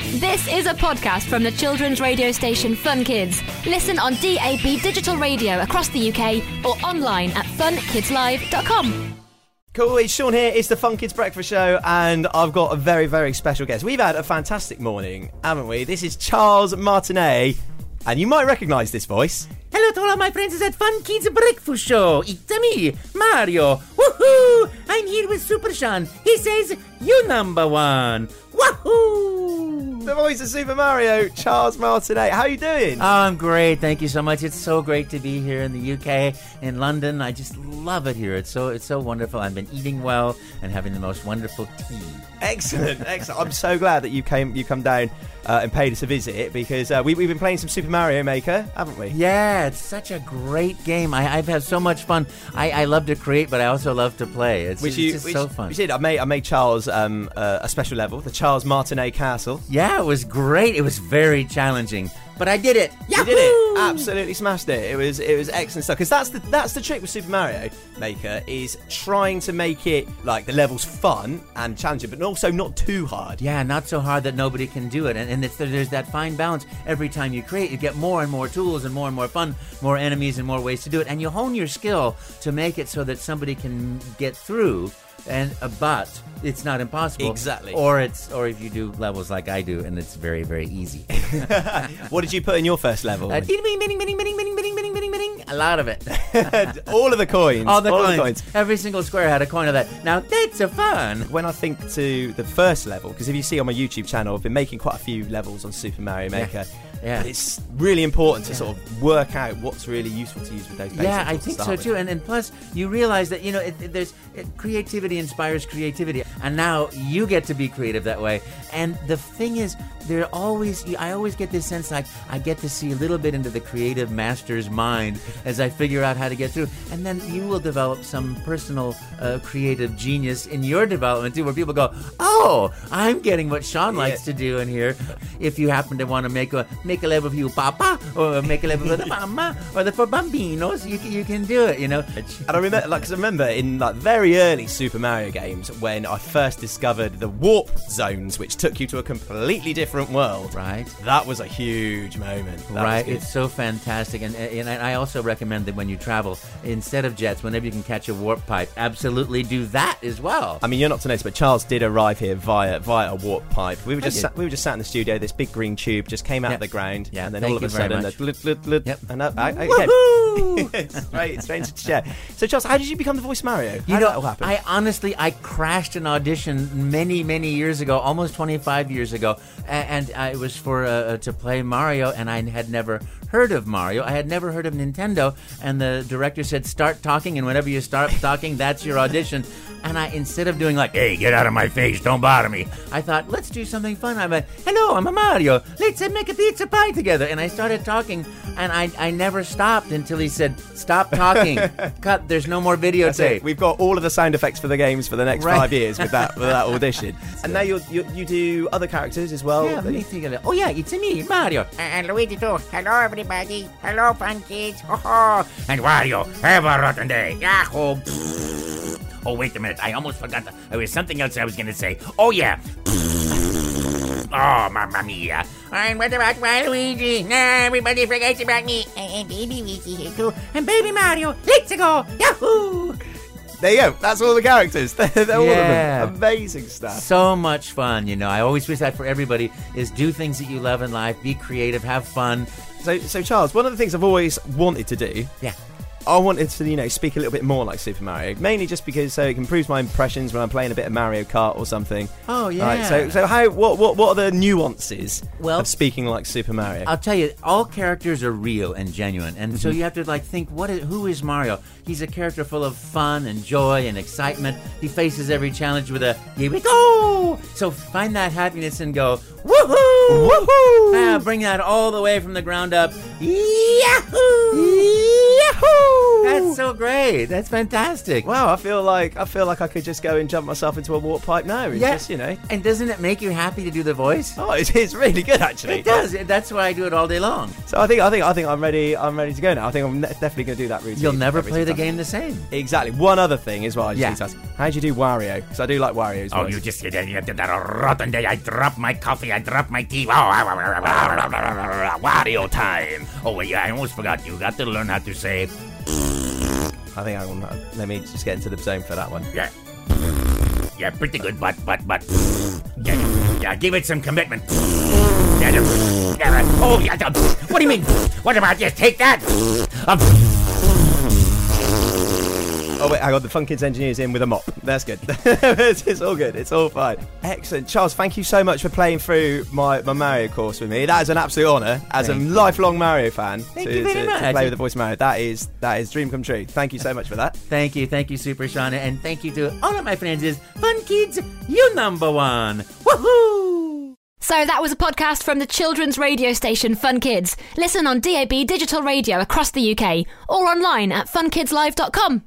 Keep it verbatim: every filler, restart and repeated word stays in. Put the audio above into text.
This is a podcast from the children's radio station Fun Kids. Listen on D A B digital radio across the U K or online at fun kids live dot com. Cool, it's Sean here, it's the Fun Kids Breakfast Show, and I've got a very, very special guest. We've had a fantastic morning, haven't we? This is Charles Martinet, and you might recognise this voice. Hello to all of my friends at Fun Kids Breakfast Show. It's me, Mario. Woohoo! I'm here with Super Sean. He says, you number one. Woohoo! The voice of Super Mario, Charles Martinet. How are you doing? Oh, I'm great. Thank you so much. It's so great to be here in the U K, in London. I just love it here. It's so it's so wonderful. I've been eating well and having the most wonderful tea. Excellent, excellent. I'm so glad that you came, you come down uh, and paid us a visit, because uh, we, we've been playing some Super Mario Maker, haven't we? Yeah, it's such a great game. I, I've had so much fun. I, I love to create, but I also love to play. It's, Which it's you, just which, so fun. You did. I made I made Charles um, uh, a special level, the Charles Martinet Castle. Yeah, it was great. It was very challenging, but I did it. You did it. Absolutely smashed it. It was it was excellent stuff. Because that's the that's the trick with Super Mario Maker, is trying to make it like the levels fun and challenging, but also not too hard. Yeah, not so hard that nobody can do it. And, and it's, there's that fine balance. Every time you create, you get more and more tools and more and more fun, more enemies and more ways to do it. And you hone your skill to make it so that somebody can get through. And uh, but it's not impossible. Exactly. Or it's or if you do levels like I do, and it's very very easy. What did you put in your first level? Uh, ding, ding, ding, ding, ding, ding, ding, ding, ding, ding, ding. A lot of it. All of the coins. All the all coins. the coins. Every single square had a coin of that. Now that's a fun. When I think to the first level, because if you see on my YouTube channel, I've been making quite a few levels on Super Mario Maker. Yeah. Yeah. But it's really important to Yeah. sort of work out what's really useful to use with those basic Yeah, I tools to think so start with. too. And and plus, you realize that you know it, it, there's it, creativity inspires creativity, and now you get to be creative that way. And the thing is, there always I always get this sense like I get to see a little bit into the creative master's mind as I figure out how to get through, and then you will develop some personal uh, creative genius in your development too, where people go, "Oh, I'm getting what Sean Yeah. likes to do in here." If you happen to want to make a make a level for you, Papa, or make a level for the Mama, or the for Bambinos, you can, you can do it. You know. And I remember, like, 'cause I remember in like very early Super Mario games when I first discovered the warp zones, which took you to a completely different world. Right. That was a huge moment. That Right, was good. it's so fantastic, and and I also recommend that when you travel, instead of jets, whenever you can catch a warp pipe, absolutely do that as well. I mean, you're not to notice, but Charles did arrive here via via a warp pipe. We were just did. sat, we were just sat in the studio. This big green tube just came out Yep. of the ground, Yeah, and then thank all of a you very sudden, much. the lit, lit, lit, Yep. and I, I, I, Woohoo! it's great, it's strange to share. So, Charles, how did you become the voice Mario? How You did know, that all happen? I honestly, I crashed an audition many, many years ago, almost twenty-five years ago, a- and I it was for uh, to play Mario, and I had never heard of Mario. I had never heard of Nintendo, and the director said, "Start talking, and whenever you start talking, that's your audition." And I, instead of doing like, "Hey, get out of my face, don't bother me," I thought, let's do something fun. I went, "Hello, I'm a Mario. Let's uh, make a pizza pie together." And I started talking, and I, I never stopped until he said, "Stop talking. Cut. There's no more That's it. videotape." We've got all of the sound effects for the games for the next Right. five years with that with that audition. And now you you you do other characters as well. Yeah, let me think of it. Oh yeah, it's me, Mario. And Luigi too. Hello, everybody. Hello, fun kids. Oh, and Wario. Have a rotten day. Yahoo. Oh, wait a minute. I almost forgot. The, there was something else I was going to say. Oh, yeah. Oh, mamma mia. And what about Waluigi? Nah, everybody forgets about me. And, and baby Luigi here too. And baby Mario. Let's go. Yahoo. There you go. That's all the characters. They're, they're Yeah. all of them. Amazing stuff. So much fun, you know. I always wish that for everybody is do things that you love in life, be creative, have fun. So, so Charles, one of the things I've always wanted to do, Yeah. I wanted to, you know, speak a little bit more like Super Mario, mainly just because so it can improve my impressions when I'm playing a bit of Mario Kart or something. Oh, yeah. Right, so, so how, what, what, what are the nuances Well, of speaking like Super Mario? I'll tell you, all characters are real and genuine, and so you have to like think, what is, who is Mario? He's a character full of fun and joy and excitement. He faces every challenge with a "here we go." So find that happiness and go woohoo, Woohoo! Ah, bring that all the way from the ground up. Yahoo! Yahoo! That's so great. That's fantastic. Wow, I feel like I feel like I could just go and jump myself into a water pipe now. And Yeah. just, you know. And doesn't it make you happy to do the voice? Oh, it's, it's really good actually. It does. That's why I do it all day long. So I think I think I think I'm ready. I'm ready to go now. I think I'm ne- definitely going to do that routine. You'll never every play the single time. game the same. Exactly. One other thing as well. I just Yeah. need to ask. How do you do Wario? Because I do like Wario's Oh, voice. you just you did you did that rotten day. I dropped my coffee. I dropped my tea. Oh, Wario time. Oh, wait, yeah, I almost forgot. You got to learn how to say, I think I will. Let me just get into the zone for that one. yeah. Yeah, pretty good, but, but, but. Yeah, yeah, give it some commitment. Yeah, yeah, oh, yeah. What do you mean? What about just take that? Oh wait, hang on. The Fun Kids engineer's in with a mop. That's good. it's, it's all good. It's all fine. Excellent, Charles. Thank you so much for playing through my, my Mario course with me. That is an absolute honour as Thank a you. lifelong Mario fan. Thank to, you very to, to much. play with the voice of Mario. That is that is dream come true. Thank you so much for that. Thank you, thank you, Super Shauna, and thank you to all of my friends. Is Fun Kids, you number one. Woohoo! So that was a podcast from the children's radio station Fun Kids. Listen on D A B digital radio across the U K or online at fun kids live dot com.